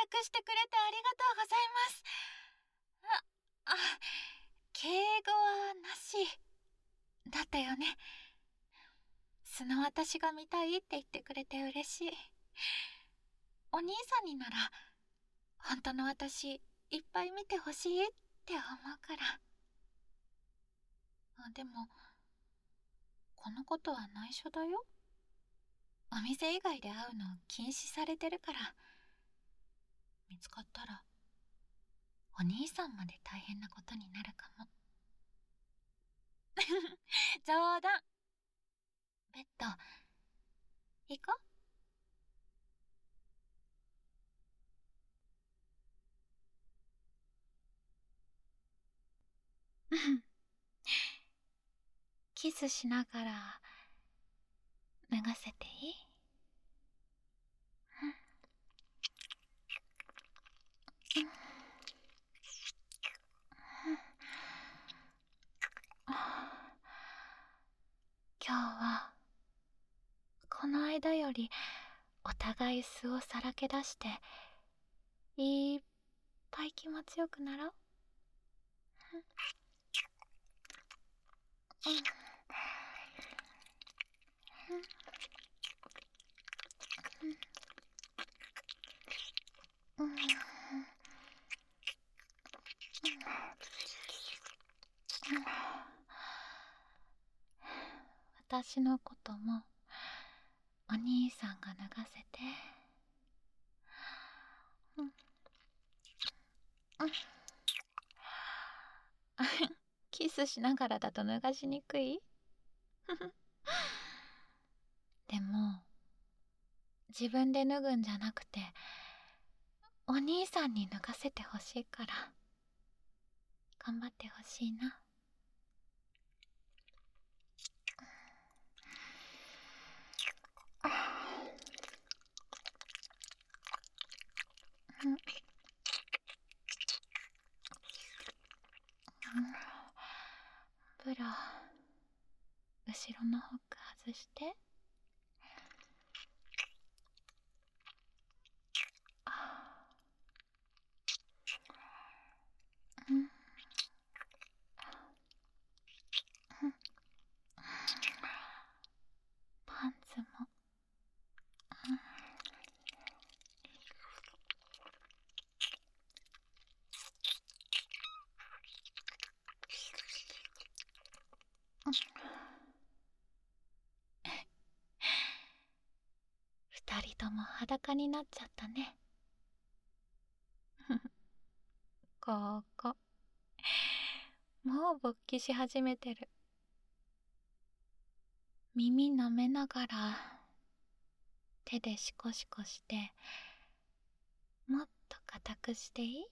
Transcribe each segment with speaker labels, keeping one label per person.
Speaker 1: 絡してくれてありがとうございます。敬語はなしだったよね。素の私が見たいって言ってくれて嬉しい。お兄さんになら本当の私いっぱい見てほしいって思うから。でもこのことは内緒だよ。お店以外で会うの禁止されてるから。見つかったらお兄さんまで大変なことになるかも。冗談。ベッド行こう。キスしながら脱がせていい？今日はこの間よりお互い素をさらけ出していっぱい気持ちよくなろう。私のこともお兄さんが脱がせて。キスしながらだと脱がしにくい？でも自分で脱ぐんじゃなくてお兄さんに脱がせてほしいから頑張ってほしいな。ブラ後ろのホック外して。パンツも。二人とも裸になっちゃったね。ここもう勃起し始めてる。耳舐めながら手でシコシコしてもっと固くしていい？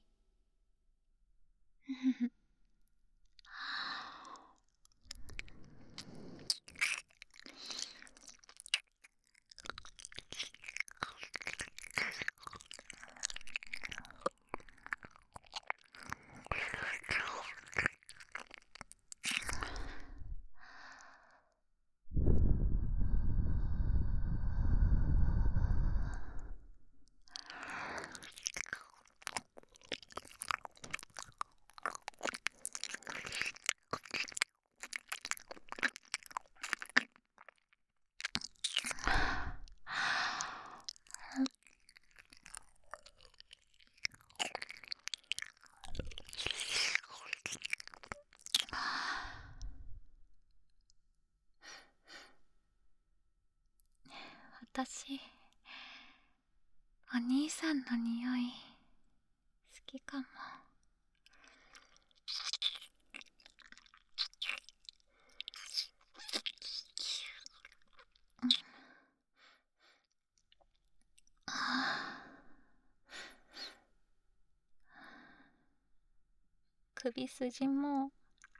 Speaker 1: 私お兄さんの匂い好きかも。首筋も。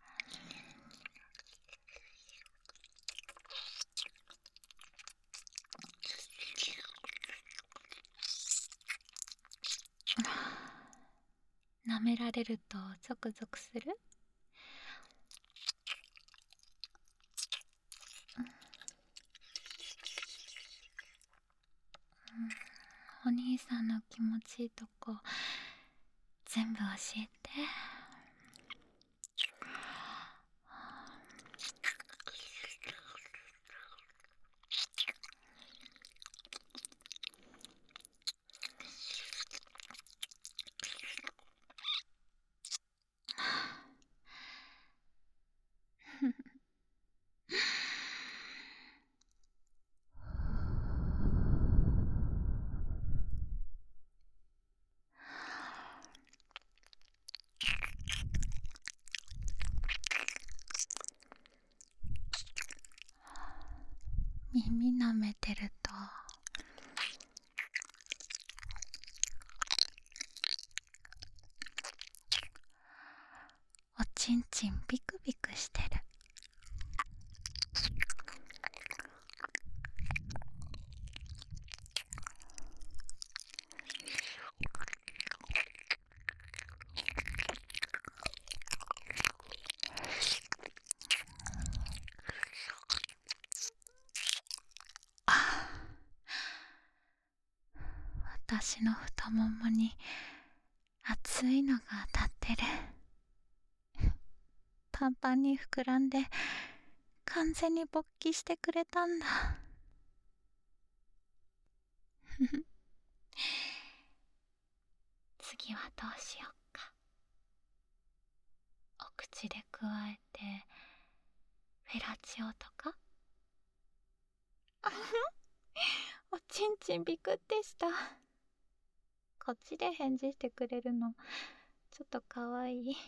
Speaker 1: 舐められるとゾクゾクする？おお兄さんの気持ちいいとこ全部教えて。耳舐めてるとおちんちんビクビクしてる。私の太ももに熱いのが当たってる。パンパンに膨らんで完全に勃起してくれたんだ。次はどうしよっか。お口でくわえてフェラチオとか。おちんちんビクってした。こっちで返事してくれるのちょっとかわいい。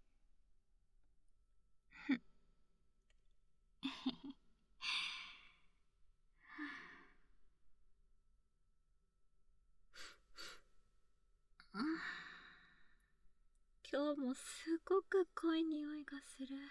Speaker 1: 今日もすごく濃い匂いがする。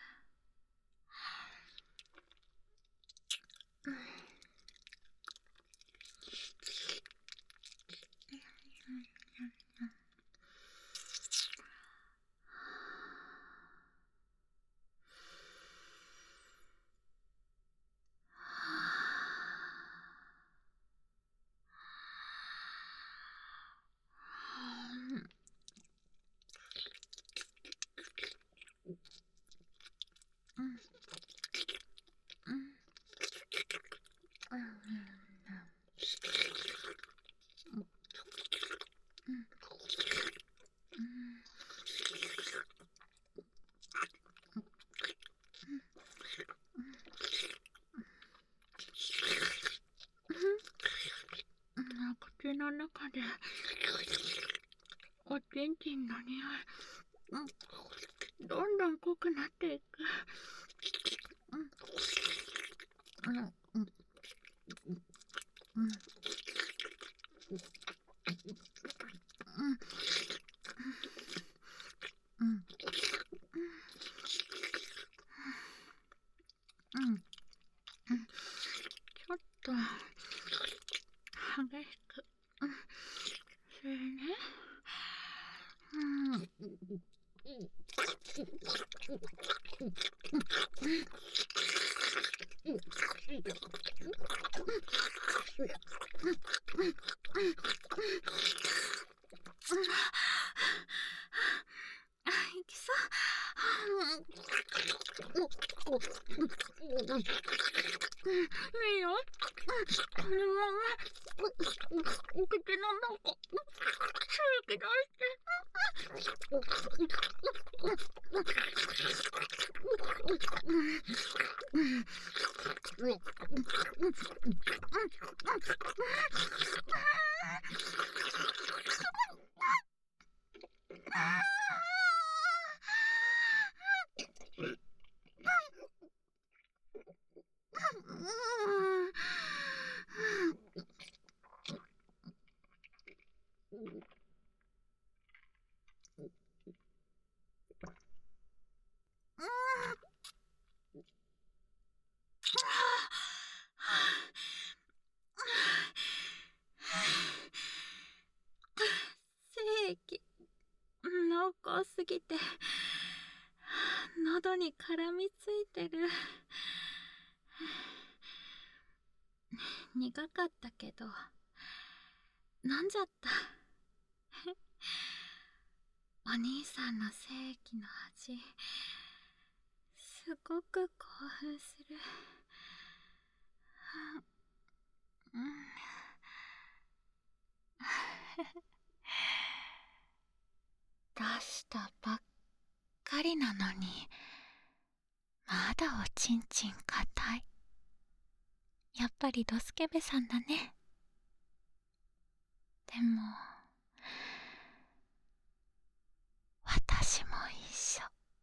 Speaker 1: 口の中でおちんちんの匂い、どんどん濃くなっていく。ちょっと激しく、それね。いきそう。いいよ。このままお口の中刺激出して。精液濃厚すぎて喉に絡みついてる。苦かったけど飲んじゃった。お兄さんの精液の味、すごく興奮する。うん。出したばっかりなのに、まだおちんちん硬い。やっぱりドスケベさんだね。でも、私も一緒。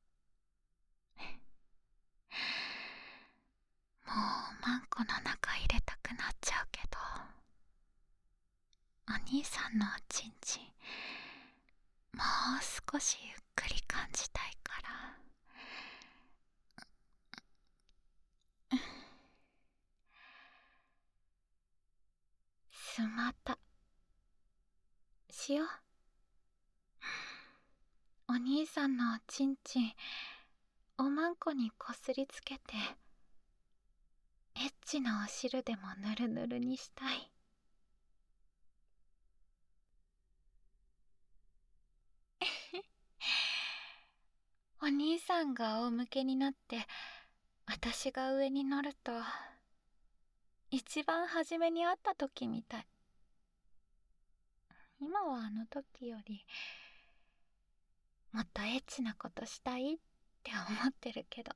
Speaker 1: もうマンコの中入れたくなっちゃうけど、お兄さんのおちんちん、もう少しゆっくり感じたいから。スマタしよう。お兄さんのおちんちん、おまんこにこすりつけて、エッチなお汁でもぬるぬるにしたい。お兄さんが仰向けになって私が上に乗ると、一番初めに会った時みたい。今はあの時よりもっとエッチなことしたいって思ってるけど。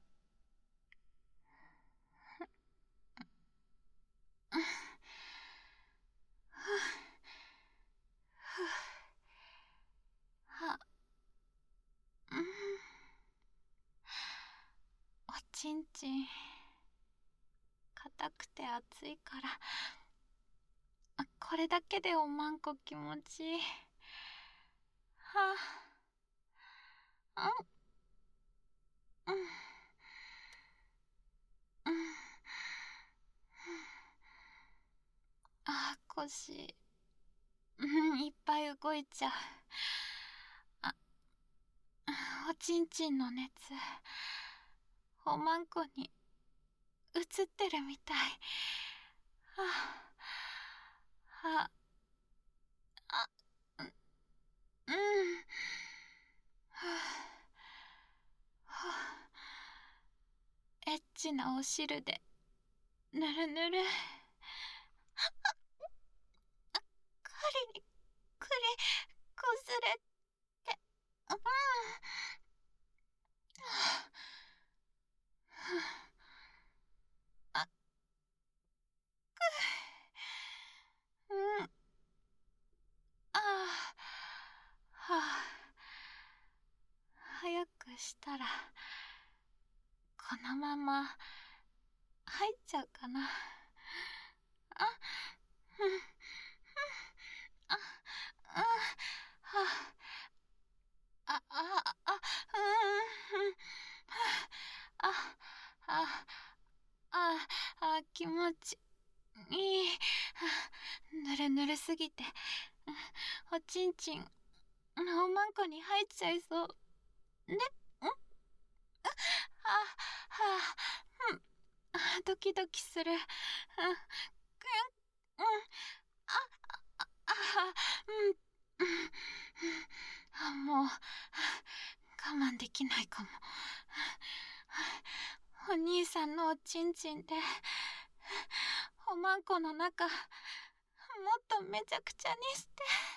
Speaker 1: おちんちん硬くて熱いから、これだけでおまんこ気持ちいい。はあ、うん、うん、うん。腰、いっぱい動いちゃう。あ、おちんちんの熱、おまんこに映ってるみたい。はあ、はあ、うん、うん。はあ、エッチなお汁でぬるぬる。カリクリこすれて、うん。あ、うん。ああ、はあ、早くしたらこのまま入っちゃうかな。あ、うん、うん、あ、うん、はあ、うん、うん、あ、あ、あ、気持ちいい。ぬるぬるすぎて、おちんちん、おまんこに入っちゃいそう。で、うん、ドキドキする。うん、うん、うん、もう、我慢できないかも。お兄さんのおちんちんで、おまんこの中、もっとめちゃくちゃにして。